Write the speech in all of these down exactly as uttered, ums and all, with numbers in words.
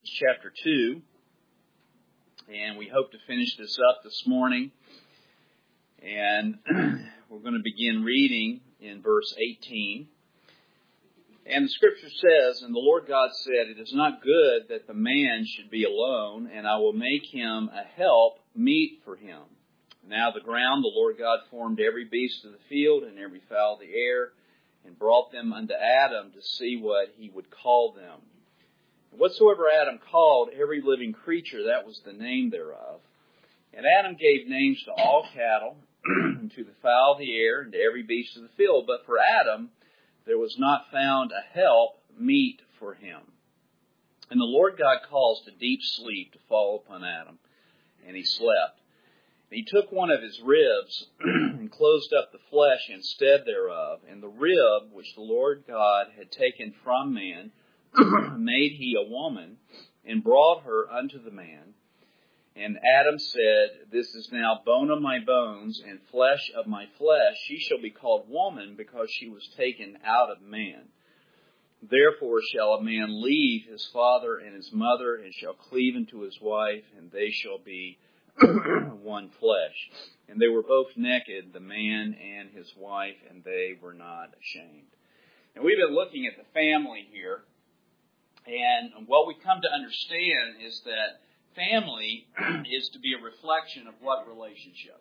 chapter two, and we hope to finish this up this morning. And we're going to begin reading in verse eighteen. And the scripture says, "And the Lord God said, It is not good that the man should be alone, and I will make him a help meet for him. Now the ground the Lord God formed every beast of the field and every fowl of the air, and brought them unto Adam to see what he would call them. Whatsoever Adam called every living creature, that was the name thereof. And Adam gave names to all cattle, and to the fowl of the air, and to every beast of the field. But for Adam there was not found a help meet for him. And the Lord God caused a deep sleep to fall upon Adam, and he slept. And he took one of his ribs, and closed up the flesh instead thereof. And the rib which the Lord God had taken from man, made he a woman, and brought her unto the man. And Adam said, This is now bone of my bones, and flesh of my flesh. She shall be called woman, because she was taken out of man. Therefore shall a man leave his father and his mother, and shall cleave unto his wife, and they shall be one flesh. And they were both naked, the man and his wife, and they were not ashamed." And we've been looking at the family here. And what we come to understand is that family is to be a reflection of what relationship?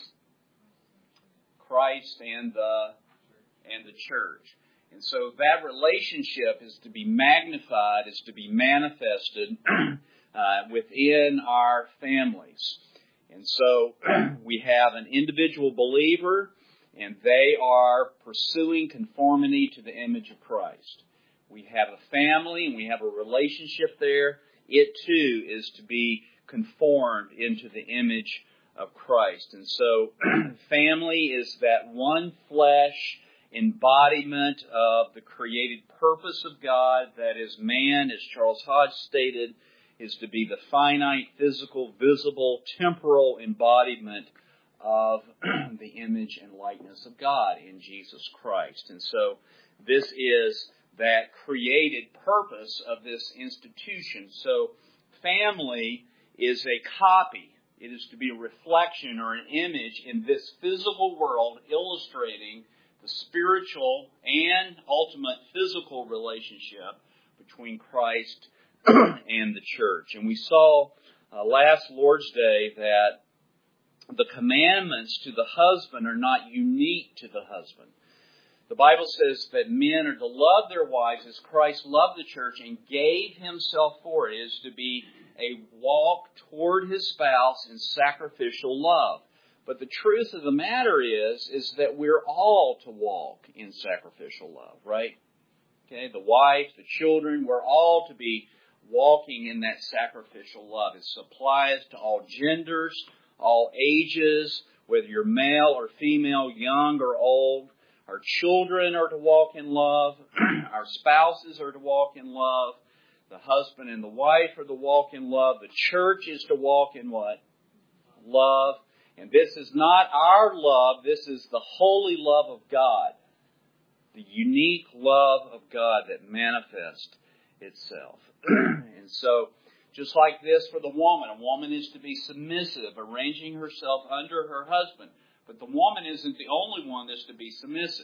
Christ and the and the church. And so that relationship is to be magnified, is to be manifested uh, within our families. And so we have an individual believer, and they are pursuing conformity to the image of Christ. We have a family, and we have a relationship there. It, too, is to be conformed into the image of Christ. And so family is that one flesh embodiment of the created purpose of God. That is, man, as Charles Hodge stated, is to be the finite, physical, visible, temporal embodiment of the image and likeness of God in Jesus Christ. And so this is that created purpose of this institution. So family is a copy. It is to be a reflection or an image in this physical world, illustrating the spiritual and ultimate physical relationship between Christ and the church. And we saw uh, last Lord's Day that the commandments to the husband are not unique to the husband. The Bible says that men are to love their wives as Christ loved the church and gave himself for it. It is to be a walk toward his spouse in sacrificial love. But the truth of the matter is, is that we're all to walk in sacrificial love, right? Okay, the wife, the children, we're all to be walking in that sacrificial love. It applies to all genders, all ages, whether you're male or female, young or old. Our children are to walk in love. Our spouses are to walk in love. The husband and the wife are to walk in love. The church is to walk in what? Love. And this is not our love. This is the holy love of God. The unique love of God that manifests itself. And so, just like this for the woman, a woman is to be submissive, arranging herself under her husband. But the woman isn't the only one that's to be submissive,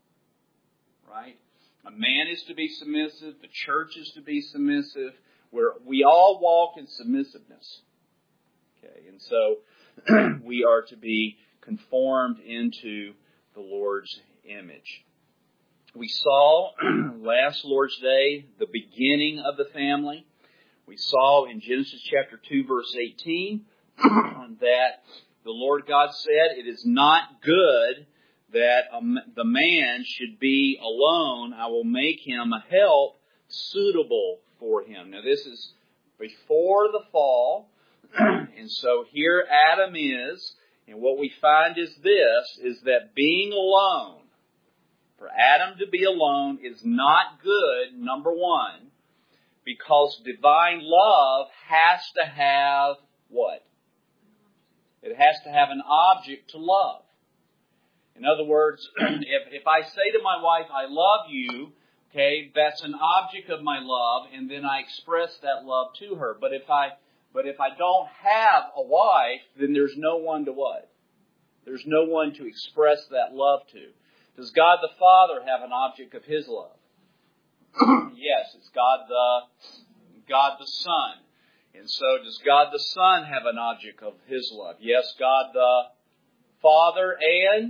right? A man is to be submissive. The church is to be submissive. Where we all walk in submissiveness. Okay, and so we are to be conformed into the Lord's image. We saw last Lord's Day the beginning of the family. We saw in Genesis chapter two, verse eighteen, that the Lord God said, It is not good that um, the man should be alone. I will make him a help suitable for him. Now this is before the fall. And so here Adam is. And what we find is this, is that being alone, for Adam to be alone is not good, number one, because divine love has to have what? It has to have an object to love. In other words, if, if I say to my wife, I love you, Okay, that's an object of my love, and then I express that love to her. But if I, but if I don't have a wife, then there's no one to what? There's no one to express that love to. Does God the Father have an object of His love? Yes, it's God the God the Son. And so does God the Son have an object of His love? Yes, God the Father and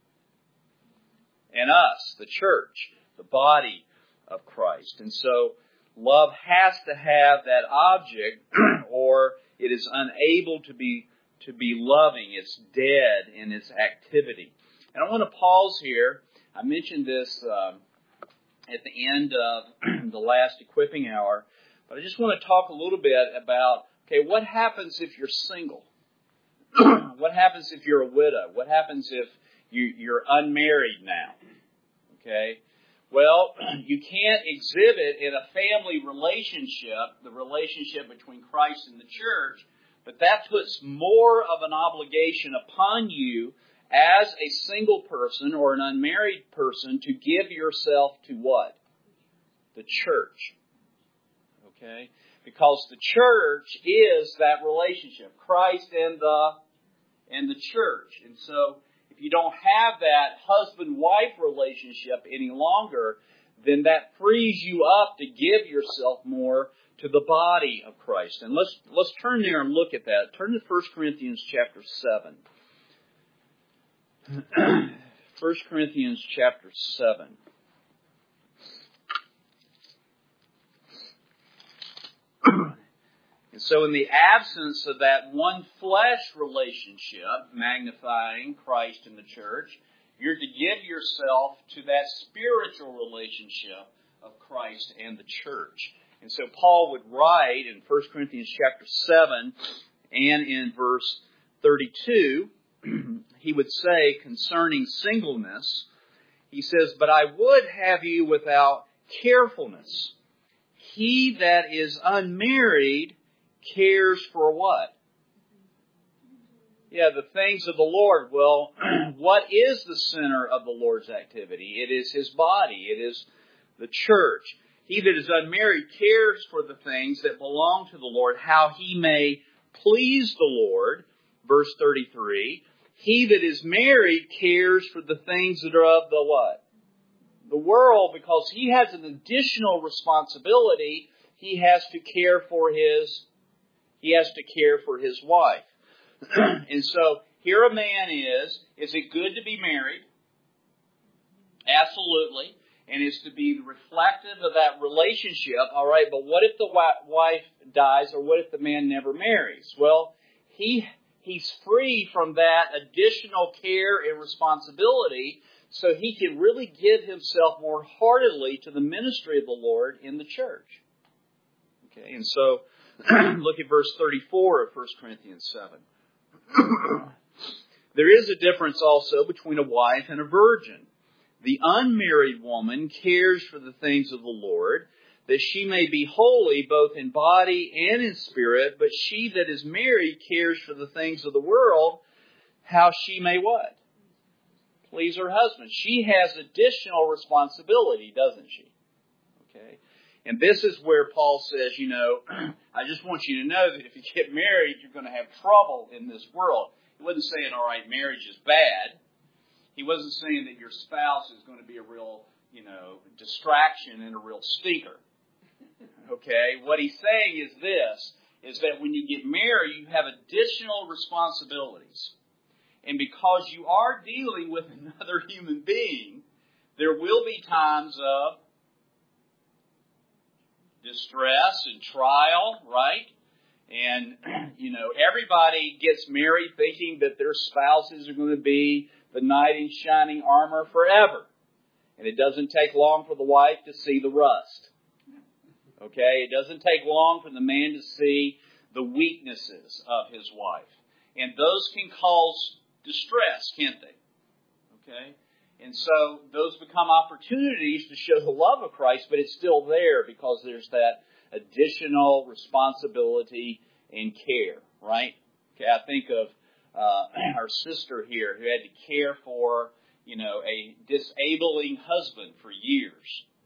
and us, the church, the body of Christ. And so love has to have that object or it is unable to be to be loving. It's dead in its activity. And I want to pause here. I mentioned this um, at the end of the last equipping hour, but I just want to talk a little bit about, okay, what happens if you're single? What happens if you're a widow? What happens if you, you're unmarried now? Okay? Well, you can't exhibit in a family relationship the relationship between Christ and the church, but that puts more of an obligation upon you as a single person or an unmarried person to give yourself to what? The church. Okay? Because the church is that relationship, Christ and the and the church. And so if you don't have that husband-wife relationship any longer, then that frees you up to give yourself more to the body of Christ. And let's let's turn there and look at that. Turn to First Corinthians chapter seven. First Corinthians chapter seven. And so in the absence of that one flesh relationship, magnifying Christ and the church, you're to give yourself to that spiritual relationship of Christ and the church. And so Paul would write in First Corinthians chapter seven and in verse thirty-two, he would say concerning singleness, he says, "But I would have you without carefulness. He that is unmarried cares for what?" Yeah, the things of the Lord. Well, what is the center of the Lord's activity? It is His body. It is the church. He that is unmarried cares for the things that belong to the Lord, how he may please the Lord. Verse thirty-three. He that is married cares for the things that are of the what? The world, because he has an additional responsibility. He has to care for his, he has to care for his wife. And so, here a man is, is it good to be married? Absolutely. And it's to be reflective of that relationship. All right, but what if the wife dies, or what if the man never marries? Well, he he's free from that additional care and responsibility, so he can really give himself more heartily to the ministry of the Lord in the church. Okay, and so look at verse thirty-four of First Corinthians seven. There is a difference also between a wife and a virgin. The unmarried woman cares for the things of the Lord, that she may be holy both in body and in spirit, but she that is married cares for the things of the world, how she may what? Please her husband. She has additional responsibility, doesn't she? Okay. And this is where Paul says, you know, I just want you to know that if you get married, you're going to have trouble in this world. He wasn't saying, all right, marriage is bad. He wasn't saying that your spouse is going to be a real, you know, distraction and a real stinker. Okay? What he's saying is this, is that when you get married, you have additional responsibilities. And because you are dealing with another human being, there will be times of distress and trial, right? And, you know, everybody gets married thinking that their spouses are going to be the knight in shining armor forever. And it doesn't take long for the wife to see the rust. Okay? It doesn't take long for the man to see the weaknesses of his wife. And those can cause distress, can't they? Okay? And so those become opportunities to show the love of Christ, but it's still there because there's that additional responsibility and care, right? Okay, I think of uh, our sister here who had to care for, you know, a disabling husband for years.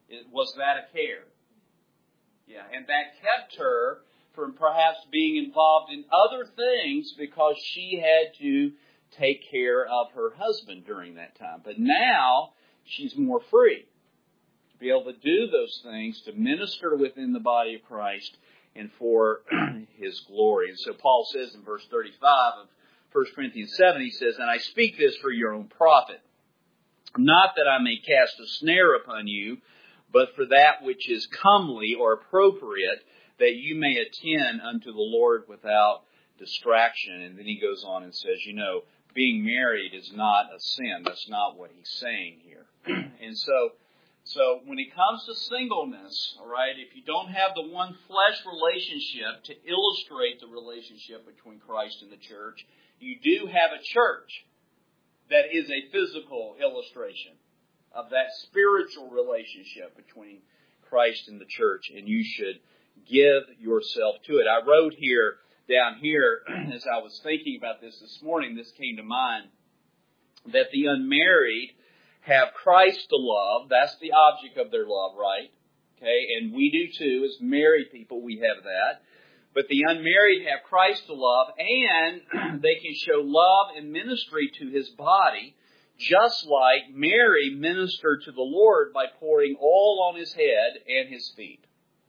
It, was that a care? Yeah, and that kept her from perhaps being involved in other things because she had to take care of her husband during that time. But now she's more free to be able to do those things, to minister within the body of Christ and for His glory. And so Paul says in verse thirty-five of First Corinthians seven, he says, "And I speak this for your own profit, not that I may cast a snare upon you, but for that which is comely or appropriate, that you may attend unto the Lord without distraction." And then he goes on and says, you know, being married is not a sin. That's not what he's saying here. And so, so when it comes to singleness, all right, if you don't have the one flesh relationship to illustrate the relationship between Christ and the church, you do have a church that is a physical illustration of that spiritual relationship between Christ and the church, and you should give yourself to it. I wrote here, down here, as I was thinking about this this morning, this came to mind, that the unmarried have Christ to love. That's the object of their love, right? Okay, and we do too. As married people, we have that. But the unmarried have Christ to love, and they can show love and ministry to His body, just like Mary ministered to the Lord by pouring oil on His head and His feet.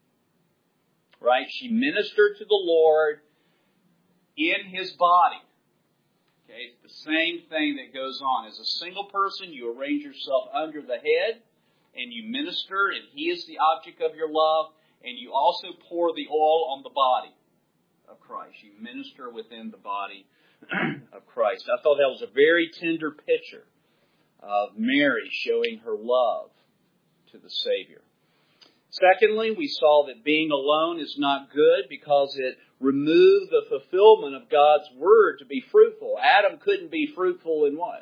Right? She ministered to the Lord in His body. Okay? It's the same thing that goes on. As a single person, you arrange yourself under the head, and you minister, and He is the object of your love, and you also pour the oil on the body of Christ. You minister within the body of Christ. I thought that was a very tender picture of Mary showing her love to the Savior. Secondly, we saw that being alone is not good because it removed the fulfillment of God's Word to be fruitful. Adam couldn't be fruitful in what?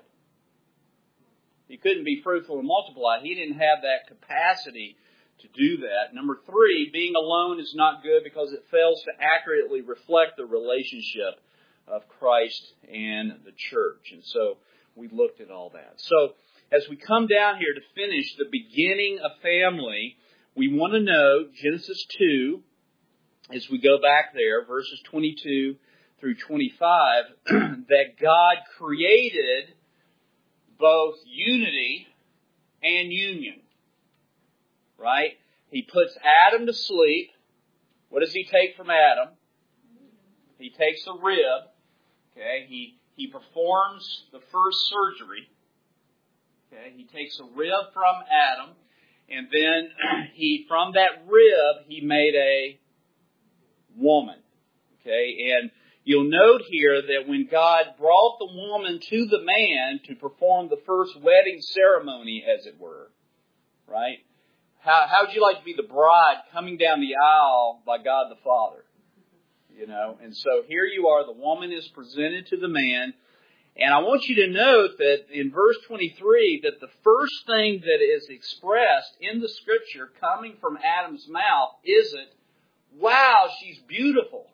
He couldn't be fruitful and multiply. He didn't have that capacity to do that. Number three, being alone is not good because it fails to accurately reflect the relationship of Christ and the church. And so we looked at all that. So as we come down here to finish the beginning of family, we want to know Genesis two, as we go back there, verses twenty-two through twenty-five, that God created both unity and union. Right? He puts Adam to sleep. What does He take from Adam? He takes a rib. Okay? He he performs the first surgery. Okay? He takes a rib from Adam, and then he from that rib he made a woman. Okay? And you'll note here that when God brought the woman to the man to perform the first wedding ceremony, as it were, right? How how would you like to be the bride coming down the aisle by God the Father? You know, and so here you are, the woman is presented to the man, and I want you to note that in verse twenty-three, that the first thing that is expressed in the Scripture coming from Adam's mouth isn't, wow, she's beautiful.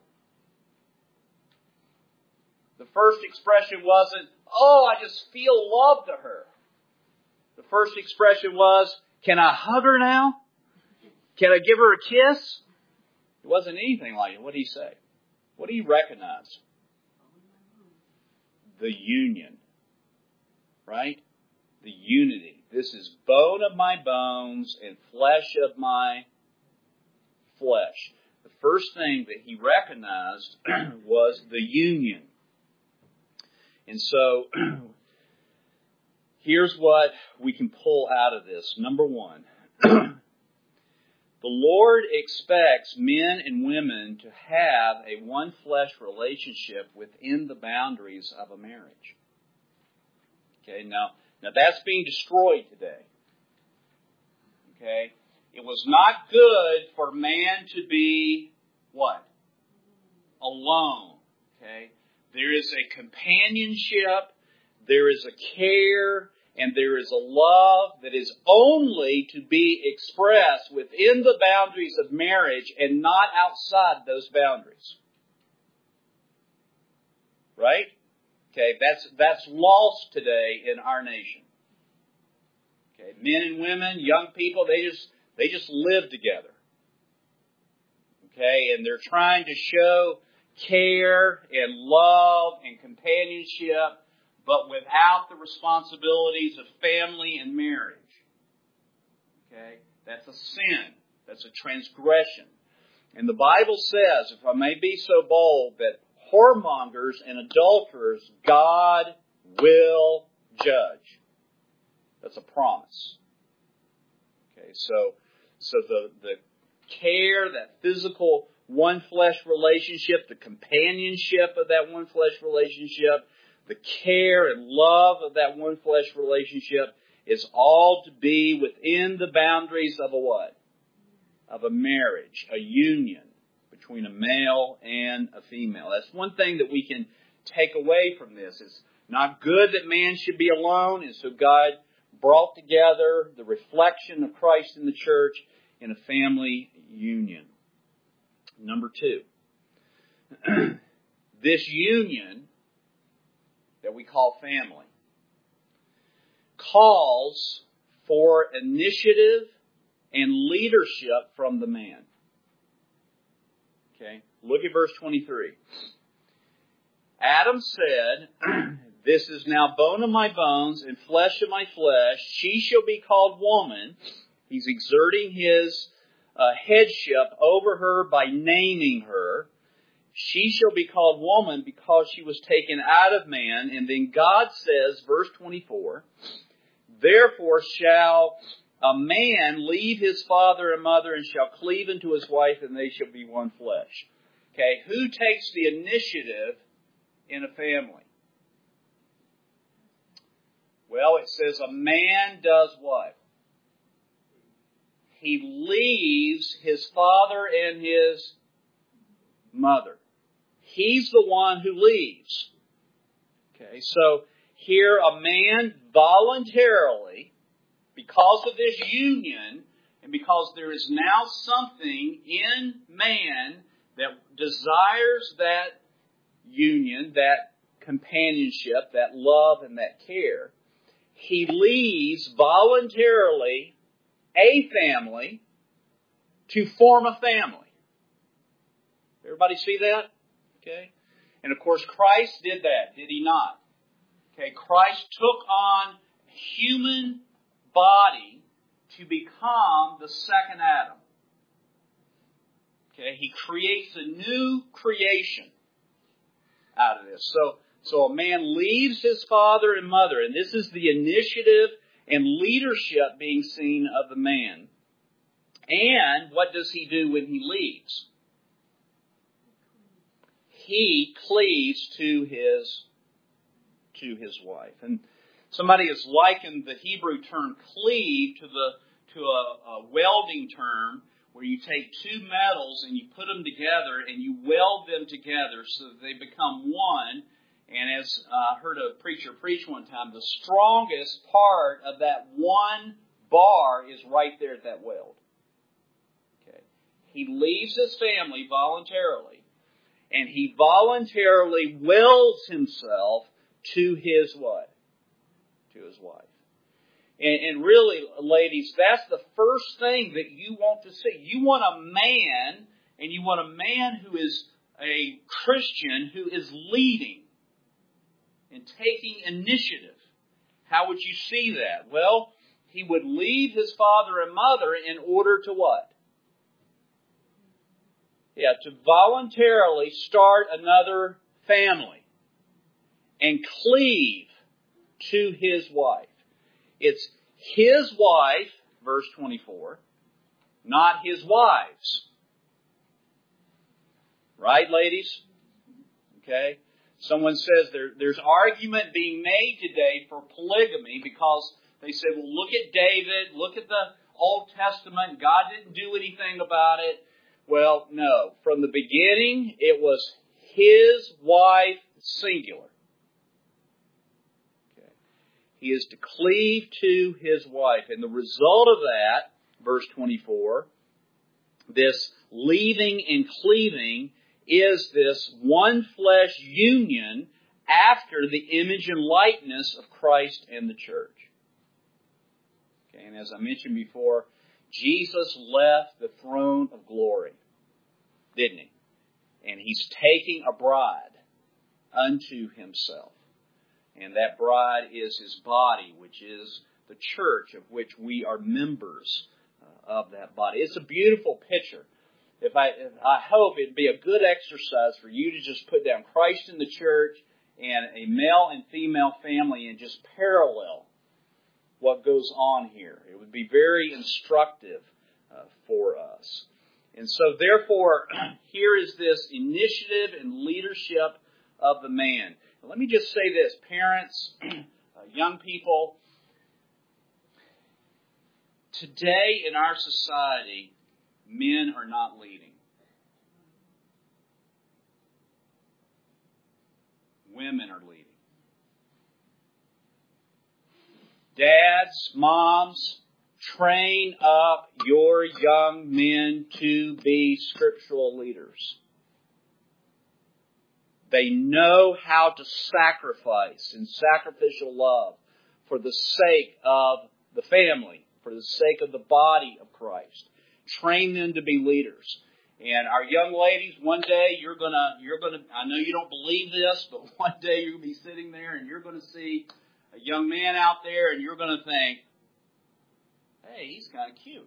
The first expression wasn't, oh, I just feel love to her. The first expression was, can I hug her now? Can I give her a kiss? It wasn't anything like it. What did he say? What do you recognize? The union. Right? The unity. This is bone of my bones and flesh of my flesh. The first thing that he recognized was the union. And so, here's what we can pull out of this. Number one, the Lord expects men and women to have a one-flesh relationship within the boundaries of a marriage. Okay, now, now that's being destroyed today. Okay, it was not good for man to be, what? Alone. Okay, there is a companionship, there is a care, and there is a love that is only to be expressed within the boundaries of marriage and not outside those boundaries. Right? Okay, that's that's lost today in our nation. Okay, men and women, young people, they just They just live together. Okay, and they're trying to show care and love and companionship, but without the responsibilities of family and marriage. Okay, that's a sin. That's a transgression. And the Bible says, if I may be so bold, that whoremongers and adulterers, God will judge. That's a promise. Okay, so so the, the care, that physical one-flesh relationship, the companionship of that one-flesh relationship, the care and love of that one-flesh relationship is all to be within the boundaries of a what? Of a marriage, a union between a male and a female. That's one thing that we can take away from this. It's not good that man should be alone, and so God brought together the reflection of Christ in the church in a family union. Number two, this union that we call family calls for initiative and leadership from the man. Okay, look at verse twenty-three. Adam said, "This is now bone of my bones and flesh of my flesh. She shall be called woman." He's exerting his uh, headship over her by naming her. She shall be called woman because she was taken out of man. And then God says, verse twenty-four, "Therefore shall a man leave his father and mother and shall cleave unto his wife, and they shall be one flesh." Okay, who takes the initiative in a family? Well, it says a man does what? He leaves his father and his mother. He's the one who leaves. Okay, so here a man voluntarily, because of this union, and because there is now something in man that desires that union, that companionship, that love, and that care, he leaves voluntarily a family to form a family. Everybody see that? Okay. And of course, Christ did that, did He not? Okay, Christ took on human body to become the second Adam. Okay, He creates a new creation out of this. So, so a man leaves his father and mother, and this is the initiative and leadership being seen of the man. And what does he do when he leaves? He cleaves to his to his wife. And somebody has likened the Hebrew term cleave to the to a, a welding term, where you take two metals and you put them together and you weld them together so that they become one. And as I uh, heard a preacher preach one time, the strongest part of that one bar is right there at that weld. Okay. He leaves his family voluntarily, and he voluntarily welds himself to his what? To his wife. And, and really, ladies, that's the first thing that you want to see. You want a man, and you want a man who is a Christian, who is leading and taking initiative. How would you see that? Well, he would leave his father and mother in order to what? Yeah, to voluntarily start another family and cleave to his wife. It's his wife, verse twenty-four, not his wives. Right, ladies? Okay. Someone says there, there's argument being made today for polygamy because they say, well, look at David, look at the Old Testament, God didn't do anything about it. Well, no. From the beginning, it was his wife, singular. Okay. He is to cleave to his wife. And the result of that, verse twenty-four, this leaving and cleaving is this one flesh union after the image and likeness of Christ and the church. Okay, and as I mentioned before, Jesus left the throne of glory, didn't he? And he's taking a bride unto himself. And that bride is his body, which is the church, of which we are members uh, of that body. It's a beautiful picture. If I, if I hope it'd be a good exercise for you to just put down Christ in the church and a male and female family and just parallel what goes on here. It would be very instructive uh, for us. And so, therefore, here is this initiative and leadership of the man. Now, let me just say this, parents, uh, young people, today in our society, men are not leading. Women are leading. Dads, moms, train up your young men to be scriptural leaders. They know how to sacrifice in sacrificial love for the sake of the family, for the sake of the body of Christ. Train them to be leaders. And our young ladies, one day you're gonna, you're gonna, I know you don't believe this, but one day you'll be sitting there and you're gonna see a young man out there and you're gonna think, hey, he's kind of cute.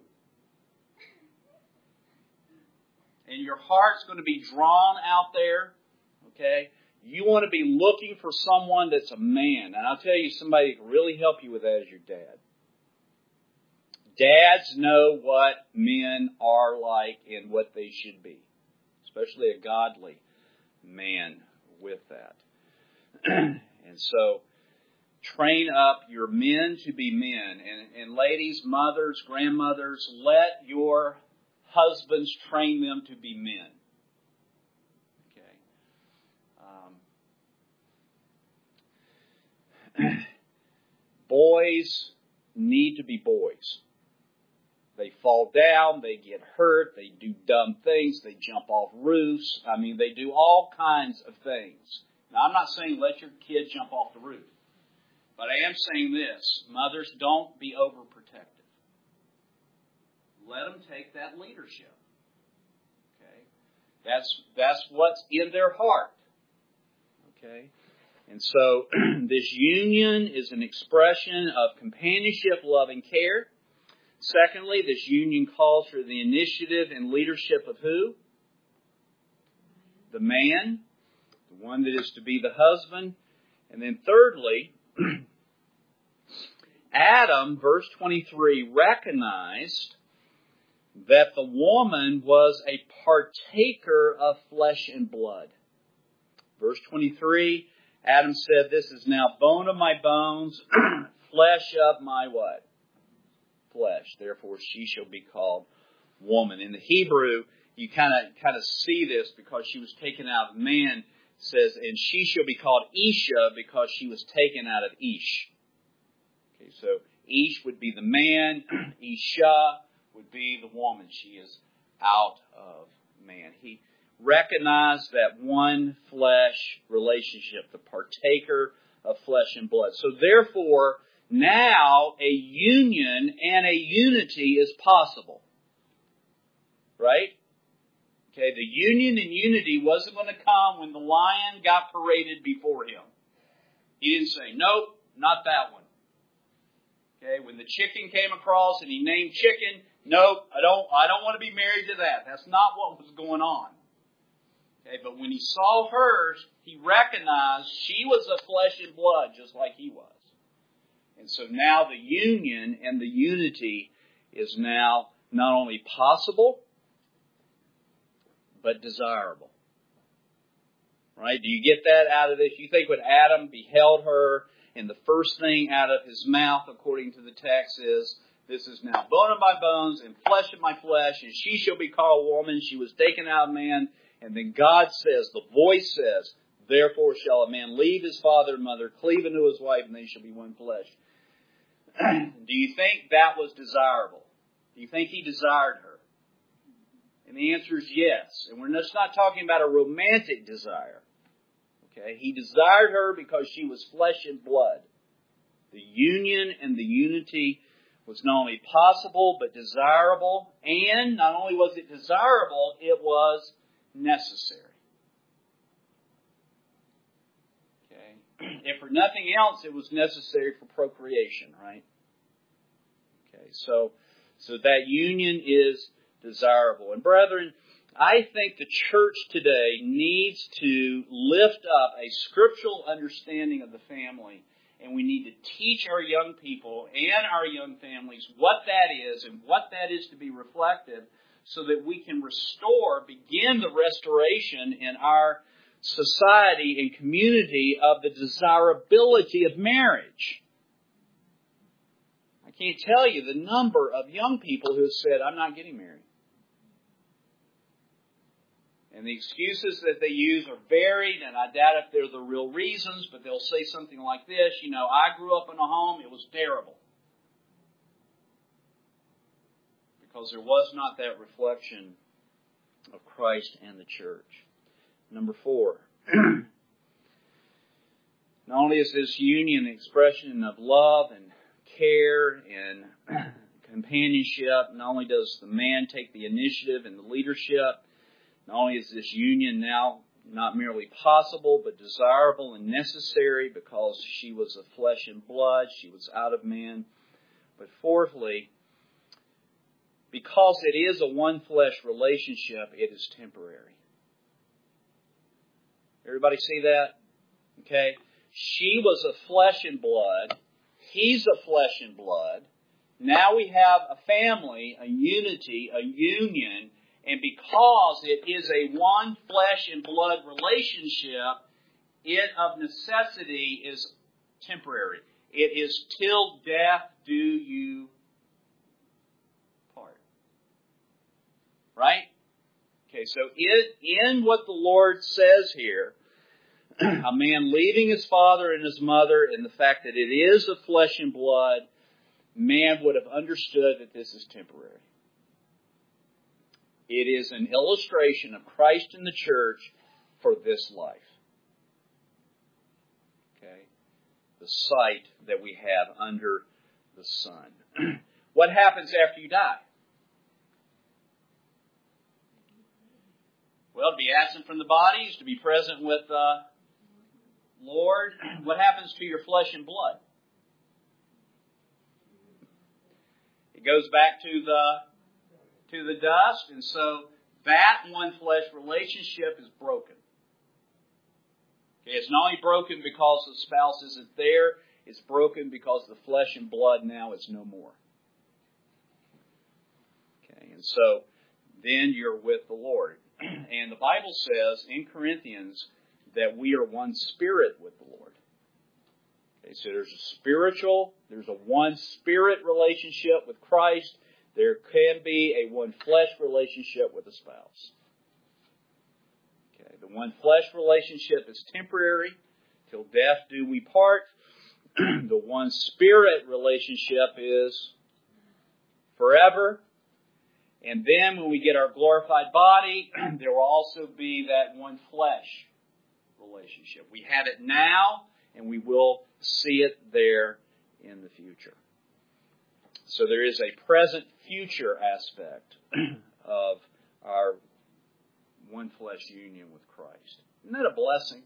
And your heart's going to be drawn out there, okay? You want to be looking for someone that's a man. And I'll tell you, somebody that can really help you with that is your dad. Dads know what men are like and what they should be, especially a godly man with that. And so, train up your men to be men. And, and ladies, mothers, grandmothers, let your husbands train them to be men. Okay. Um, boys need to be boys. They fall down, they get hurt, they do dumb things, they jump off roofs. I mean, they do all kinds of things. Now, I'm not saying let your kid jump off the roof. But I am saying this, mothers, don't be overprotective. Let them take that leadership. Okay? That's, that's what's in their heart. Okay? And so, this union is an expression of companionship, love, and care. Secondly, this union calls for the initiative and leadership of who? The man, the one that is to be the husband. And then thirdly, Adam, verse twenty-three, recognized that the woman was a partaker of flesh and blood. Verse twenty-three, Adam said, this is now bone of my bones, flesh of my what? Flesh. Therefore she shall be called woman. In the Hebrew, you kind of kind of see this because she was taken out of man. It says, and she shall be called Isha because she was taken out of Ish. Okay, so Ish would be the man, Isha would be the woman. She is out of man. He recognized that one flesh relationship, the partaker of flesh and blood. So therefore, now a union and a unity is possible. Right? Okay, the union and unity wasn't going to come when the lion got paraded before him. He didn't say, nope, not that one. Okay, when the chicken came across and he named chicken, nope, I don't, I don't want to be married to that. That's not what was going on. Okay, but when he saw hers, he recognized she was of flesh and blood just like he was. And so now the union and the unity is now not only possible, but desirable. Right? Do you get that out of this? You think when Adam beheld her, and the first thing out of his mouth, according to the text, is, this is now bone of my bones and flesh of my flesh, and she shall be called woman. She was taken out of man. And then God says, the voice says, therefore shall a man leave his father and mother, cleave unto his wife, and they shall be one flesh. Do you think that was desirable? Do you think he desired her? And the answer is yes. And we're just not talking about a romantic desire. Okay? He desired her because she was flesh and blood. The union and the unity was not only possible but desirable, and not only was it desirable, it was necessary. Okay. If for nothing else, it was necessary for procreation, right? Okay, so so that union is desirable. And brethren, I think the church today needs to lift up a scriptural understanding of the family, and we need to teach our young people and our young families what that is and what that is to be reflected, so that we can restore, begin the restoration in our society and community of the desirability of marriage. I can't tell you the number of young people who have said, I'm not getting married. And the excuses that they use are varied, and I doubt if they're the real reasons, but they'll say something like this, you know, I grew up in a home, it was terrible. Because there was not that reflection of Christ and the church. Number four. Not only is this union an expression of love and care and companionship, not only does the man take the initiative and the leadership, not only is this union now not merely possible, but desirable and necessary because she was of flesh and blood, she was out of man. But fourthly, because it is a one-flesh relationship, it is temporary. Everybody see that? Okay. She was of flesh and blood. He's of flesh and blood. Now we have a family, a unity, a union. And because it is a one flesh and blood relationship, it of necessity is temporary. It is till death do you part. Right? Okay, so it, in what the Lord says here, a man leaving his father and his mother, and the fact that it is of flesh and blood, man would have understood that this is temporary. It is an illustration of Christ in the church for this life. Okay? The sight that we have under the sun. What happens after you die? Well, to be absent from the body is to be present with the Lord. What happens to your flesh and blood? It goes back to the to the dust, and so that one flesh relationship is broken. Okay, it's not only broken because the spouse isn't there, it's broken because the flesh and blood now is no more. Okay, and so then you're with the Lord. And the Bible says in Corinthians that we are one spirit with the Lord. Okay, so there's a spiritual, there's a one spirit relationship with Christ. There can be a one flesh relationship with a spouse. Okay, the one flesh relationship is temporary. Till death do we part. The one spirit relationship is forever. And then when we get our glorified body, there will also be that one flesh relationship. We have it now, and we will see it there in the future. So there is a present future aspect of our one flesh union with Christ. Isn't that a blessing?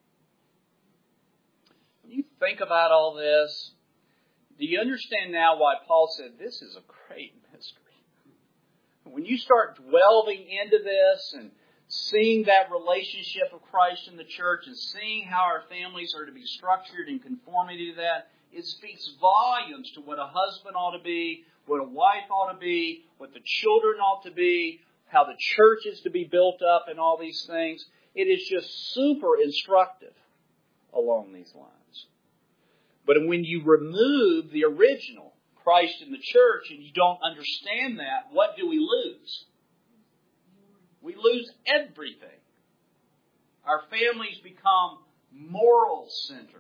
When you think about all this, do you understand now why Paul said this is a great mystery? When you start delving into this and seeing that relationship of Christ in the church and seeing how our families are to be structured in conformity to that, it speaks volumes to what a husband ought to be, what a wife ought to be, what the children ought to be, how the church is to be built up and all these things. It is just super instructive along these lines. But when you remove the original, Christ in the church, and you don't understand that, what do we lose? We lose everything. Our families become moral centers.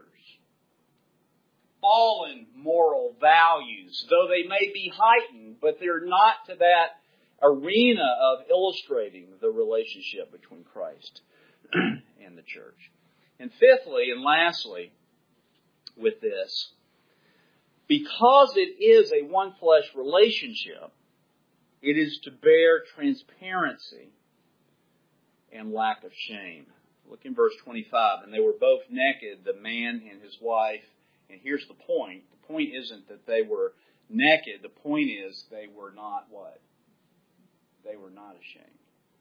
Fallen moral values, though they may be heightened, but they're not to that arena of illustrating the relationship between Christ and the church. And fifthly and lastly, with this, because it is a one-flesh relationship, it is to bear transparency and lack of shame. Look in verse twenty-five. And they were both naked, the man and his wife. And here's the point. The point isn't that they were naked. The point is they were not what? They were not ashamed.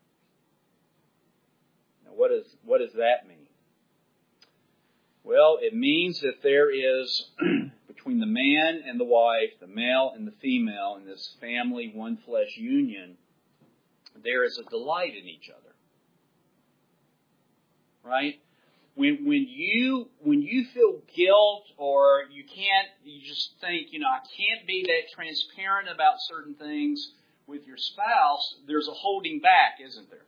Now what, is, what does that mean? Well, it means that there is, between the man and the wife, the male and the female, in this family one-flesh union, there is a delight in each other. Right? When when you when you feel guilt or you can't, you just think, you know, I can't be that transparent about certain things with your spouse, there's a holding back, isn't there?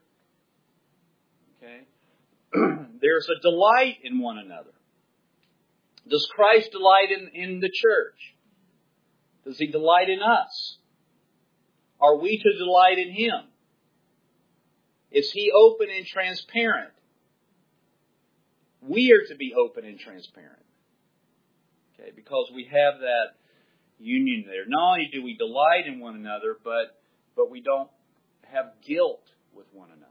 Okay? There's a delight in one another. Does Christ delight in, in the church? Does He delight in us? Are we to delight in Him? Is He open and transparent? We are to be open and transparent. Okay, because we have that union there. Not only do we delight in one another, but but we don't have guilt with one another.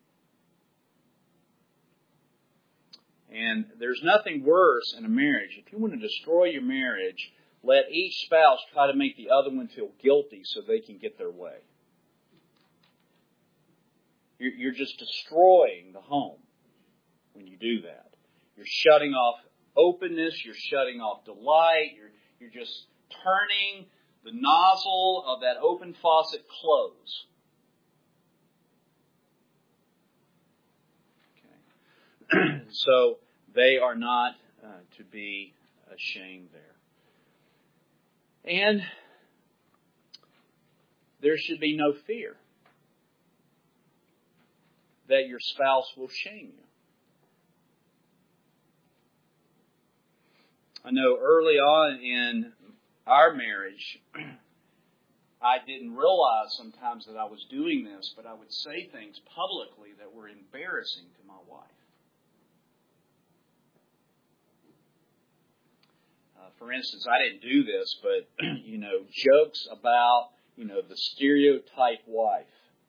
And there's nothing worse in a marriage. If you want to destroy your marriage, let each spouse try to make the other one feel guilty so they can get their way. You're, you're just destroying the home when you do that. You're shutting off openness. You're shutting off delight. You're, you're just turning the nozzle of that open faucet close. Okay. So they are not uh, to be ashamed there. And there should be no fear that your spouse will shame you. I know early on in our marriage, I didn't realize sometimes that I was doing this, but I would say things publicly that were embarrassing to my wife. Uh, for instance, I didn't do this, but, you know, jokes about, you know, the stereotype wife.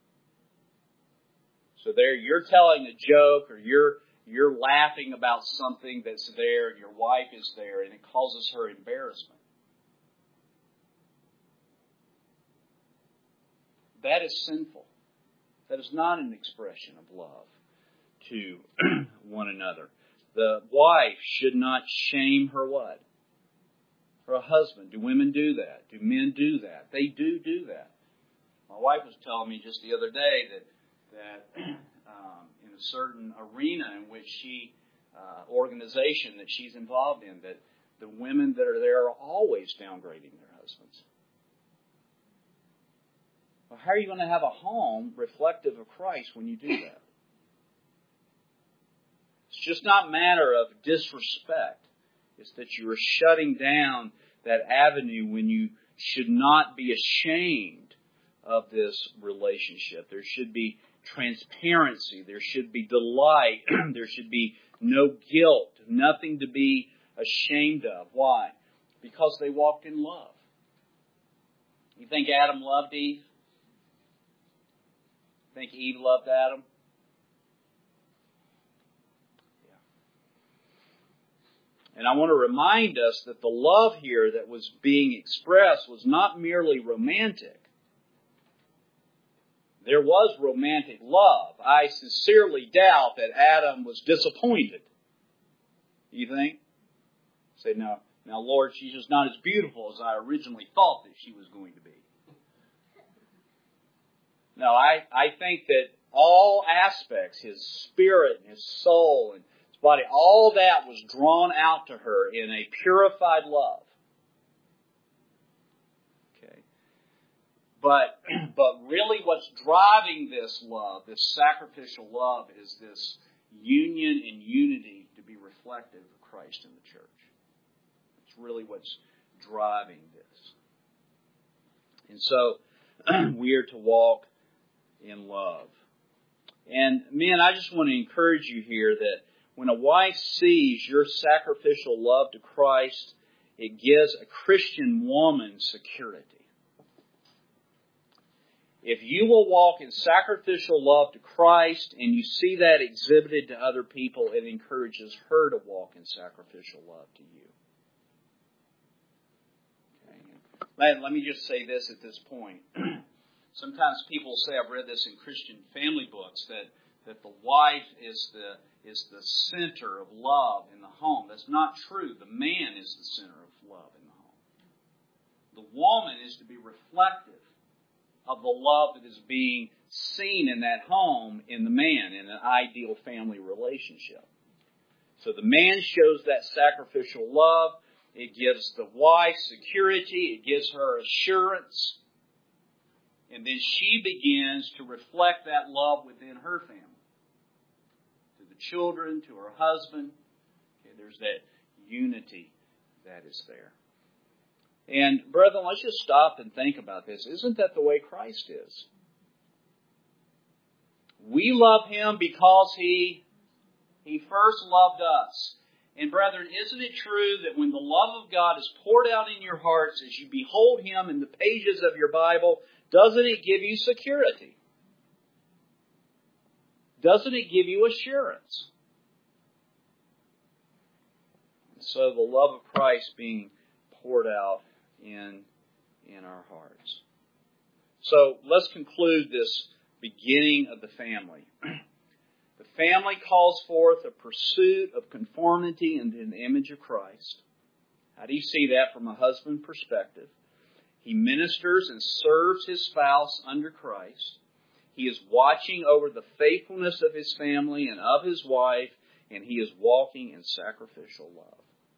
So there you're telling a joke or you're You're laughing about something that's there, your wife is there, and it causes her embarrassment. That is sinful. That is not an expression of love to one another. The wife should not shame her what? Her husband. Do women do that? Do men do that? They do do that. My wife was telling me just the other day that that um, in a certain arena in which she, uh, organization that she's involved in, that the women that are there are always downgrading their husbands. Well, how are you going to have a home reflective of Christ when you do that? It's just not a matter of disrespect. It's that you are shutting down that avenue when you should not be ashamed of this relationship. There should be transparency. There should be delight. There should be no guilt. Nothing to be ashamed of. Why? Because they walked in love. You think Adam loved Eve? Think Eve loved Adam? Yeah. And I want to remind us that the love here that was being expressed was not merely romantic. There was romantic love. I sincerely doubt that Adam was disappointed. You think? Say, no, now Lord, she's just not as beautiful as I originally thought that she was going to be. No, I, I think that all aspects, his spirit and his soul and his body, all that was drawn out to her in a purified love. But but really what's driving this love, this sacrificial love, is this union and unity to be reflective of Christ in the church. It's really what's driving this. And so we are to walk in love. And men, I just want to encourage you here that when a wife sees your sacrificial love to Christ it gives a Christian woman security. If you will walk in sacrificial love to Christ and you see that exhibited to other people, it encourages her to walk in sacrificial love to you. Okay. Let, let me just say this at this point. Sometimes people say, I've read this in Christian family books, that, that the wife is the is the center of love in the home. That's not true. The man is the center of love in the home. The woman is to be reflective of the love that is being seen in that home in the man, in an ideal family relationship. So the man shows that sacrificial love. It gives the wife security. It gives her assurance. And then she begins to reflect that love within her family. To the children, to her husband. Okay, there's that unity that is there. And brethren, let's just stop and think about this. Isn't that the way Christ is? We love Him because He, He first loved us. And brethren, isn't it true that when the love of God is poured out in your hearts as you behold Him in the pages of your Bible, doesn't it give you security? Doesn't it give you assurance? So the love of Christ being poured out in, in our hearts. So let's conclude this beginning of the family. The family calls forth a pursuit of conformity in the image of Christ. How do you see that from a husband perspective? He ministers and serves his spouse under Christ. He is watching over the faithfulness of his family and of his wife, and he is walking in sacrificial love.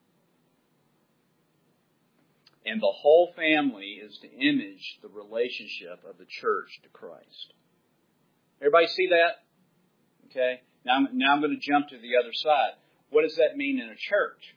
And the whole family is to image the relationship of the church to Christ. Everybody see that? Okay. Now, I'm, now I'm going to jump to the other side. What does that mean in a church?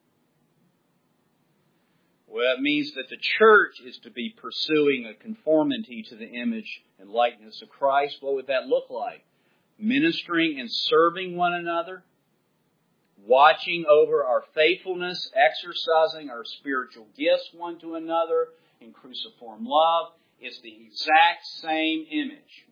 Well, it means that the church is to be pursuing a conformity to the image and likeness of Christ. What would that look like? Ministering and serving one another. Watching over our faithfulness, exercising our spiritual gifts one to another in cruciform love. It's the exact same image.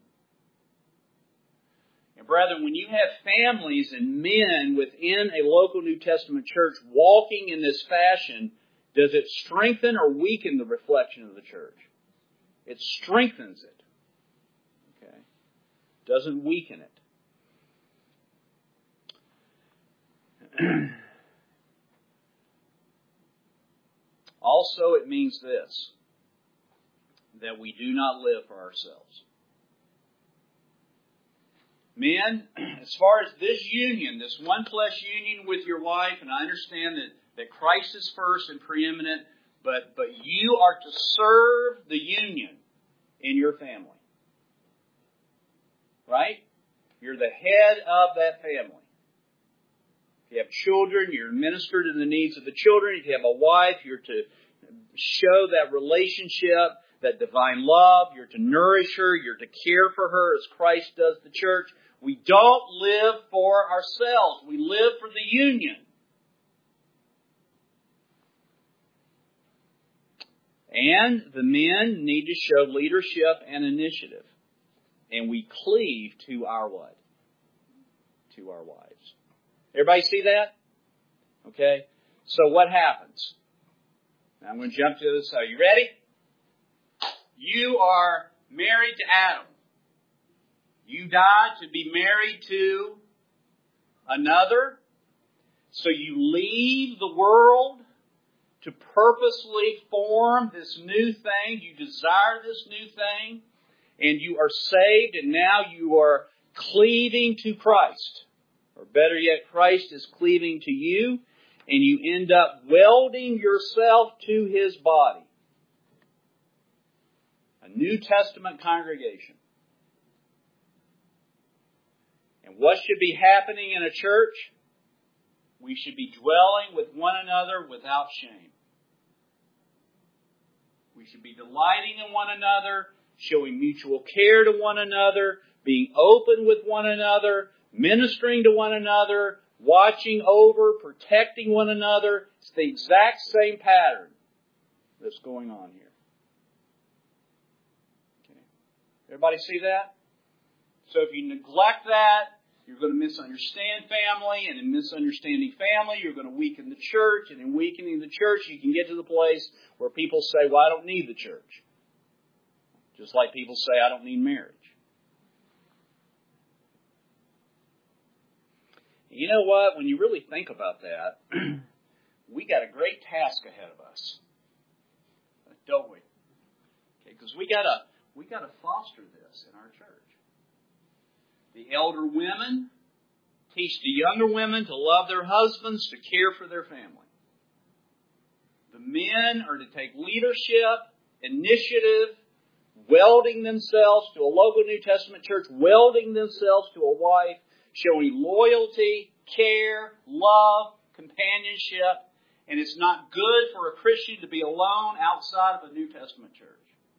And brethren, when you have families and men within a local New Testament church walking in this fashion, does it strengthen or weaken the reflection of the church? It strengthens it. Okay? Doesn't weaken it. Also, it means this, that we do not live for ourselves. Men, as far as this union, this one flesh union with your wife, and I understand that, that Christ is first and preeminent, but, but you are to serve the union in your family. Right? You're the head of that family. If you have children, you're to minister to the needs of the children. If you have a wife, you're to show that relationship, that divine love. You're to nourish her. You're to care for her as Christ does the church. We don't live for ourselves. We live for the union. And the men need to show leadership and initiative. And we cleave to our what? To our wives. Everybody see that? Okay. So what happens? Now I'm going to jump to this. Are you ready? You are married to Adam. You died to be married to another. So you leave the world to purposely form this new thing. You desire this new thing. And you are saved, and now you are cleaving to Christ. Or better yet, Christ is cleaving to you, and you end up welding yourself to His body. A New Testament congregation. And what should be happening in a church? We should be dwelling with one another without shame. We should be delighting in one another, showing mutual care to one another, being open with one another, ministering to one another, watching over, protecting one another. It's the exact same pattern that's going on here. Okay. Everybody see that? So if you neglect that, you're going to misunderstand family, and in misunderstanding family, you're going to weaken the church, and in weakening the church, you can get to the place where people say, well, I don't need the church. Just like people say, I don't need marriage. You know what? When you really think about that, we got a great task ahead of us, don't we? Okay, because we gotta we gotta foster this in our church. The elder women teach the younger women to love their husbands, to care for their family. The men are to take leadership, initiative, welding themselves to a local New Testament church, welding themselves to a wife, showing loyalty, care, love, companionship. And it's not good for a Christian to be alone outside of a New Testament church.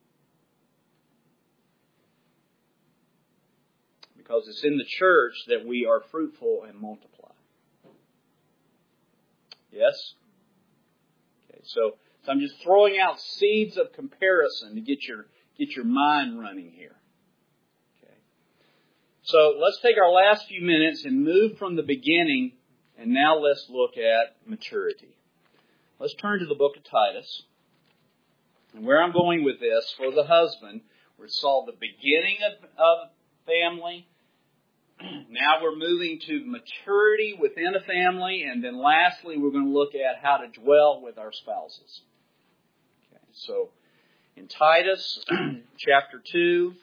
Because it's in the church that we are fruitful and multiply. Yes? Okay, so, so I'm just throwing out seeds of comparison to get your get your mind running here. Okay. So let's take our last few minutes and move from the beginning, and now let's look at maturity. Let's turn to the book of Titus. And where I'm going with this, for the husband, we saw the beginning of, of family. Now we're moving to maturity within a family, and then lastly we're going to look at how to dwell with our spouses. Okay, so in Titus chapter two,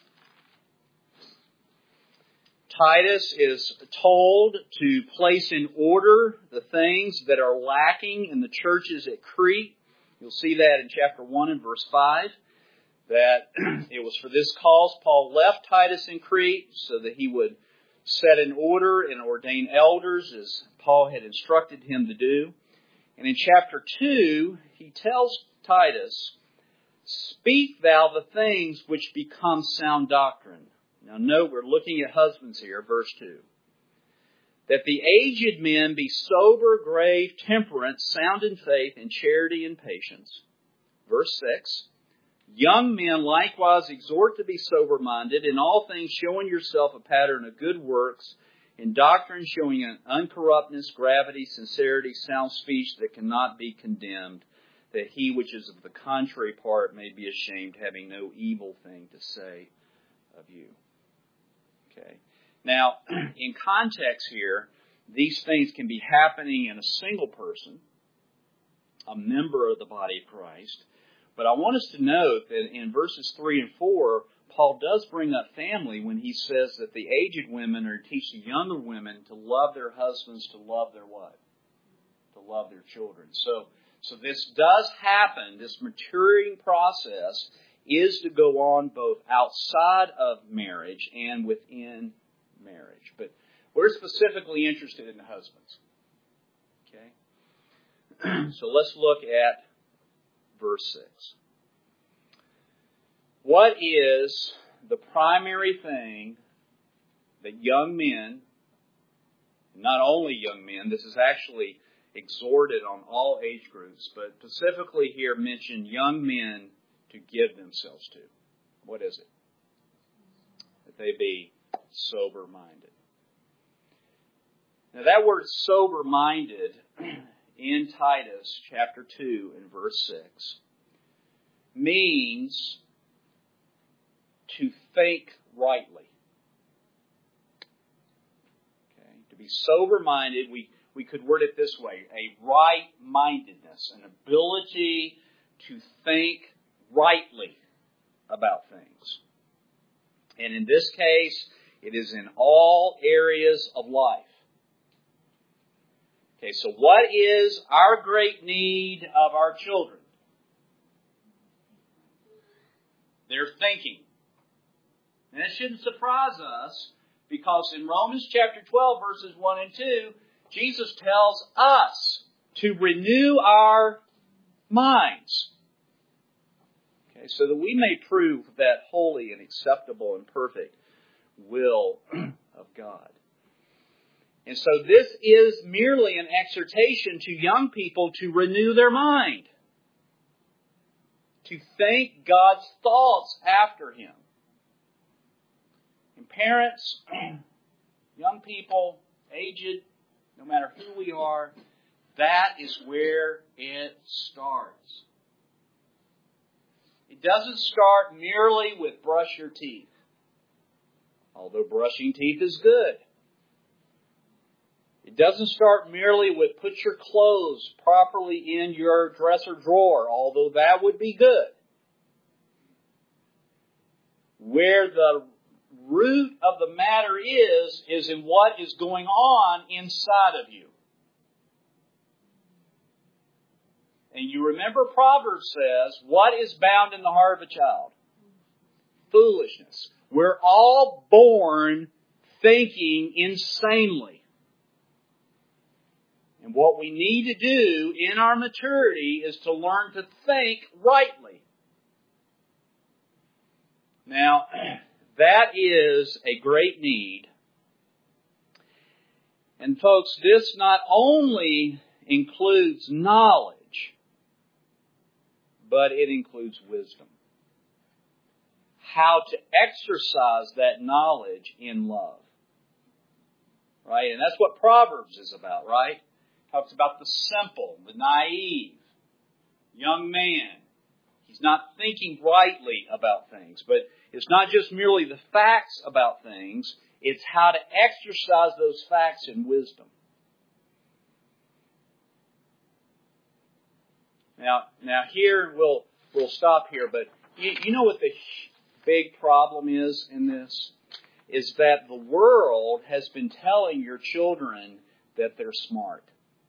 Titus is told to place in order the things that are lacking in the churches at Crete. You'll see that in chapter one and verse five, that it was for this cause Paul left Titus in Crete, so that he would set in order and ordain elders as Paul had instructed him to do. And in chapter two, he tells Titus, speak thou the things which become sound doctrine. Now note, we're looking at husbands here, verse two. That the aged men be sober, grave, temperate, sound in faith, in charity and patience. Verse six. Young men likewise exhort to be sober-minded, in all things showing yourself a pattern of good works, in doctrine showing an uncorruptness, gravity, sincerity, sound speech that cannot be condemned, that he which is of the contrary part may be ashamed, having no evil thing to say of you. Okay. Now, in context here, these things can be happening in a single person, a member of the body of Christ. But I want us to note that in verses three and four, Paul does bring up family when he says that the aged women are to teach the younger women to love their husbands, to love their what? To love their children. So, so this does happen. This maturing process is to go on both outside of marriage and within marriage. But we're specifically interested in the husbands. Okay? So let's look at verse six. What is the primary thing that young men, not only young men, this is actually exhorted on all age groups, but specifically here mentioned young men to give themselves to? What is it? That they be sober-minded. Now that word sober-minded in Titus chapter two and verse six means to think rightly. Okay, to be sober-minded, we, we could word it this way, a right-mindedness, an ability to think rightly about things. And in this case, it is in all areas of life. Okay, so what is our great need of our children? Their thinking. And that shouldn't surprise us, because in Romans chapter twelve, verses one and two, Jesus tells us to renew our minds. Okay, so that we may prove that holy and acceptable and perfect will of God. And so this is merely an exhortation to young people to renew their mind, to think God's thoughts after Him. And parents, young people, aged, no matter who we are, that is where it starts. It doesn't start merely with brush your teeth, although brushing teeth is good. It doesn't start merely with put your clothes properly in your dresser drawer, although that would be good. Where the root of the matter is, is in what is going on inside of you. And you remember Proverbs says, what is bound in the heart of a child? Foolishness. We're all born thinking insanely. And what we need to do in our maturity is to learn to think rightly. Now, that is a great need. And folks, this not only includes knowledge, but it includes wisdom. How to exercise that knowledge in love. Right? And that's what Proverbs is about, right? It talks about the simple, the naive, young man. He's not thinking rightly about things, but it's not just merely the facts about things, it's how to exercise those facts in wisdom. Now, now here we'll we'll stop here, but you, you know what the big problem is in this? Is that the world has been telling your children that they're smart.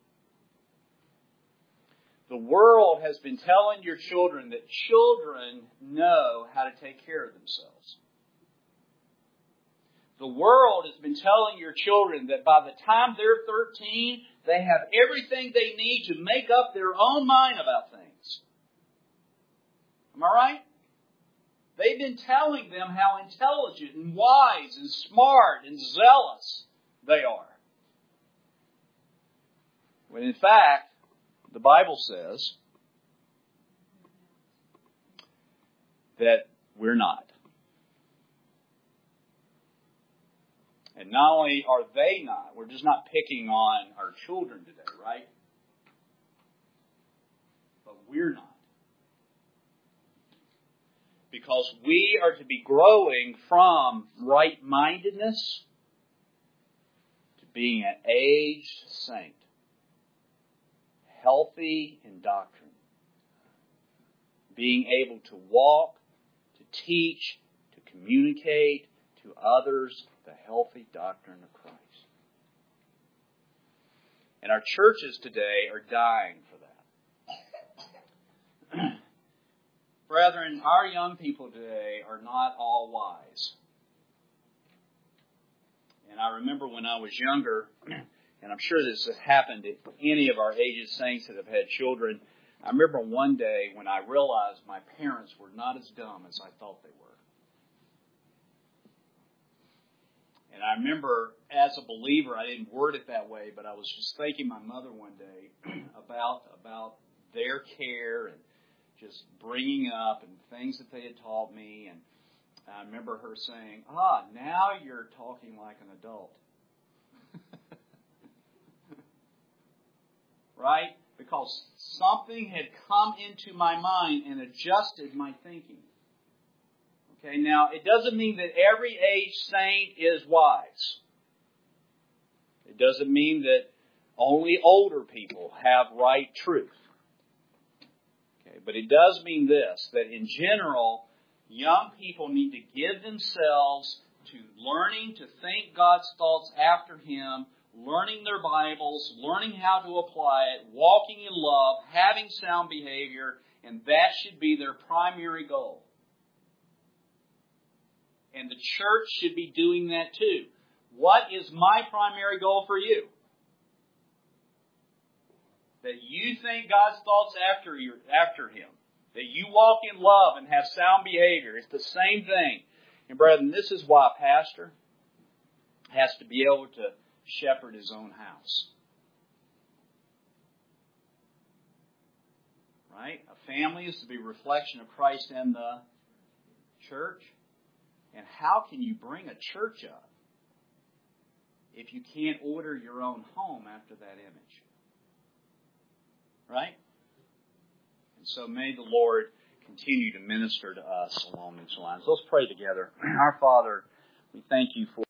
The world has been telling your children that children know how to take care of themselves. The world has been telling your children that by the time they're thirteen, they have everything they need to make up their own mind about things. Am I right? They've been telling them how intelligent and wise and smart and zealous they are. When in fact, the Bible says that we're not. And not only are they not, we're just not picking on our children today, right? But we're not. Because we are to be growing from right-mindedness to being an aged saint. Healthy in doctrine. Being able to walk, to teach, to communicate to others the healthy doctrine of Christ. And our churches today are dying for that. Brethren, our young people today are not all wise. And I remember when I was younger, and I'm sure this has happened to any of our aged saints that have had children. I remember one day when I realized my parents were not as dumb as I thought they were. And I remember, as a believer, I didn't word it that way, but I was just thanking my mother one day about about their care and just bringing up and things that they had taught me. And I remember her saying, ah, now you're talking like an adult. Right? Because something had come into my mind and adjusted my thinking. Okay, now it doesn't mean that every aged saint is wise. It doesn't mean that only older people have right truth. Okay, but it does mean this, that in general, young people need to give themselves to learning to think God's thoughts after Him, learning their Bibles, learning how to apply it, walking in love, having sound behavior, and that should be their primary goal. And the church should be doing that too. What is my primary goal for you? That you think God's thoughts after you, after Him. That you walk in love and have sound behavior. It's the same thing. And brethren, this is why a pastor has to be able to, shepherd his own house? Right? A family is to be a reflection of Christ and the church. And how can you bring a church up if you can't order your own home after that image? Right? And so may the Lord continue to minister to us along these lines. Let's pray together. Our Father, we thank you for